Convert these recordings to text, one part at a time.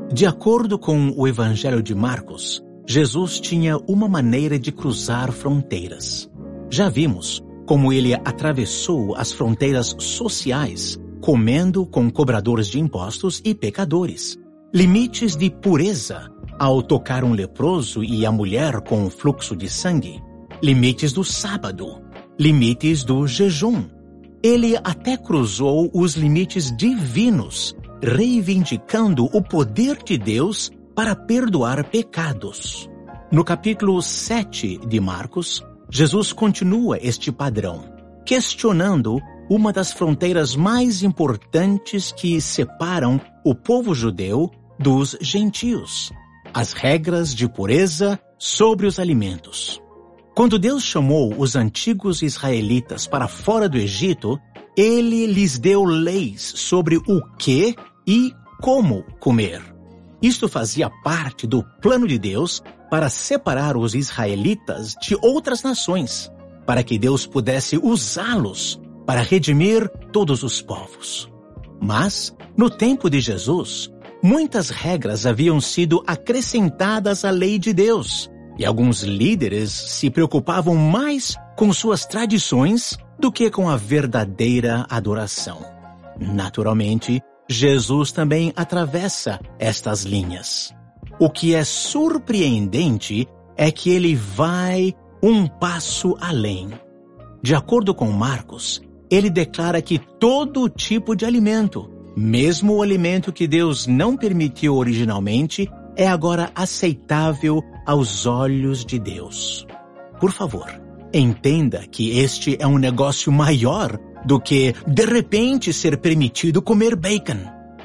De acordo com o Evangelho de Marcos, Jesus tinha uma maneira de cruzar fronteiras. Já vimos como ele atravessou as fronteiras sociais, comendo com cobradores de impostos e pecadores. Limites de pureza, ao tocar um leproso e a mulher com um fluxo de sangue. Limites do sábado. Limites do jejum. Ele até cruzou os limites divinos, reivindicando o poder de Deus para perdoar pecados. No capítulo 7 de Marcos, Jesus continua este padrão, questionando uma das fronteiras mais importantes que separam o povo judeu dos gentios, as regras de pureza sobre os alimentos. Quando Deus chamou os antigos israelitas para fora do Egito, ele lhes deu leis sobre o que e como comer. Isto fazia parte do plano de Deus para separar os israelitas de outras nações, para que Deus pudesse usá-los para redimir todos os povos. Mas, no tempo de Jesus, muitas regras haviam sido acrescentadas à lei de Deus, e alguns líderes se preocupavam mais com suas tradições do que com a verdadeira adoração. Naturalmente, Jesus também atravessa estas linhas. O que é surpreendente é que ele vai um passo além. De acordo com Marcos, ele declara que todo tipo de alimento, mesmo o alimento que Deus não permitiu originalmente, é agora aceitável aos olhos de Deus. Por favor, entenda que este é um negócio maior do que, de repente, ser permitido comer bacon.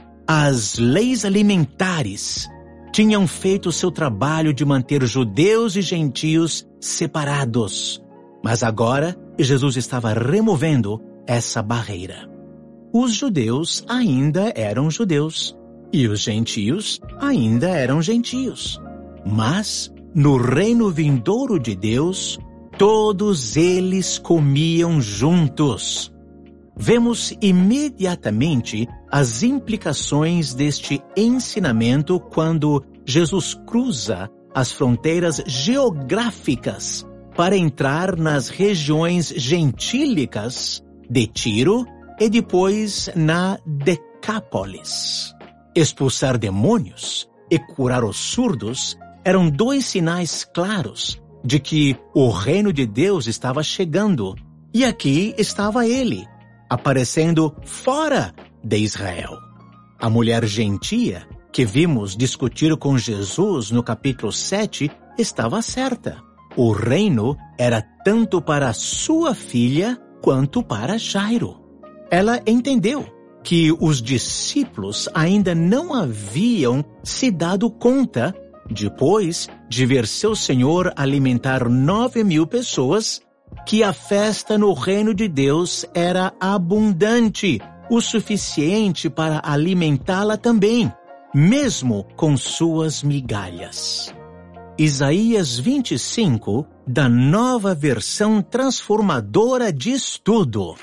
As leis alimentares tinham feito seu trabalho de manter judeus e gentios separados. Mas agora, Jesus estava removendo essa barreira. Os judeus ainda eram judeus, e os gentios ainda eram gentios. Mas, no reino vindouro de Deus, todos eles comiam juntos. Vemos imediatamente as implicações deste ensinamento quando Jesus cruza as fronteiras geográficas para entrar nas regiões gentílicas de Tiro e depois na Decápolis. Expulsar demônios e curar os surdos eram dois sinais claros de que o reino de Deus estava chegando. E aqui estava ele, aparecendo fora de Israel. A mulher gentia, que vimos discutir com Jesus no capítulo 7, estava certa. O reino era tanto para sua filha quanto para Jairo. Ela entendeu que os discípulos ainda não haviam se dado conta, depois de ver seu Senhor alimentar 9.000 pessoas, que a festa no reino de Deus era abundante, o suficiente para alimentá-la também, mesmo com suas migalhas. Isaías 25, da Nova Versão Transformadora, diz tudo.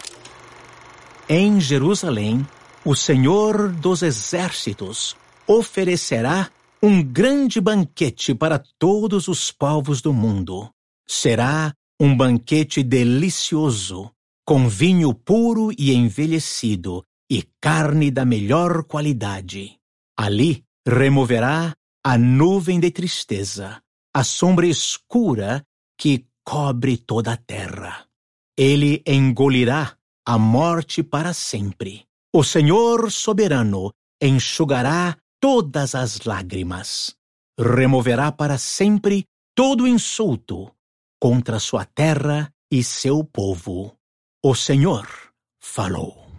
Em Jerusalém, o Senhor dos Exércitos oferecerá um grande banquete para todos os povos do mundo. Será um banquete delicioso, com vinho puro e envelhecido e carne da melhor qualidade. Ali removerá a nuvem de tristeza, a sombra escura que cobre toda a terra. Ele engolirá a morte para sempre. O Senhor soberano enxugará todas as lágrimas. Removerá para sempre todo insulto contra sua terra e seu povo. O Senhor falou.